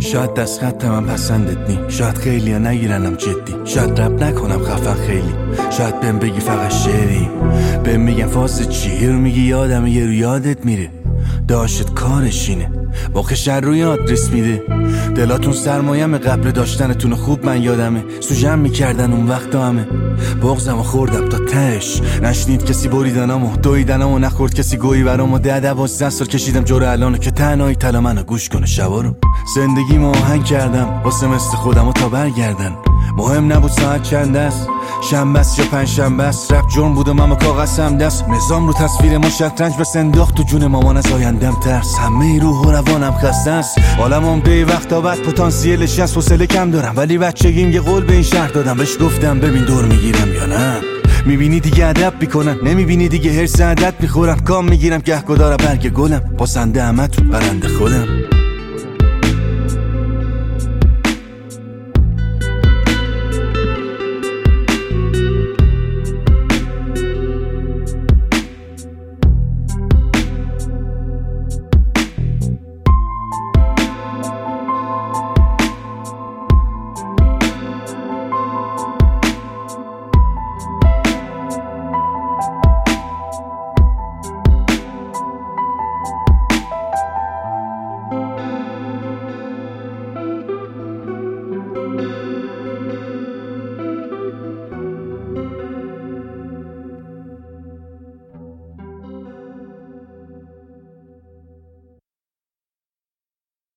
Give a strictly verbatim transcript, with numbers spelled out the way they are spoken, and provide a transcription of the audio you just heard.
شاید دست خط من پسندت نی، شاید خیلی ها نگیرنم جدی، شاید رب نکنم خفن خیلی، شاید بهم بگی فقط شعری، بهم میگن فاز چی، یه رو میگی یادم یه رو یادت میره، داشت کارشینه واقعش روی آدرس میده. دلاتون سرمایم قبل داشتنتون خوب من یادمه، سوژم میکردن اون وقت همه، بغزمو خوردم تا تش، نشنید کسی بریدنامو دویدنامو، نخورد کسی گویی برامو، ده دوازده سال کشیدم جور الانو که تنهایی تلا منو گوش کنه شبا رو. زندگیمو آهنگ کردم واسه مثل خودمو تا برگردن، مهم نبود ساعت چند است، شنبه است یا پنج شنبه است، رپ جرم بود و من کاغذم دست، نظام رو تصویر ما شطرنج بس انداخت تو جون مامان، از آیندم ترس، همه روح و روانم خسته است، عالم عمده وقتا بعد پتانسیلش هست، حوصله کم دارم ولی بچگیم یه قول به این شهر دادم، بهش گفتم ببین دور میگیرم یا نه، میبینی دیگه ادب میکنن، نمیبینی دیگه هرس عدد میخورم، کام میگیرم گهگدار برگ گلم، پاسنده همه تو برنده خودم.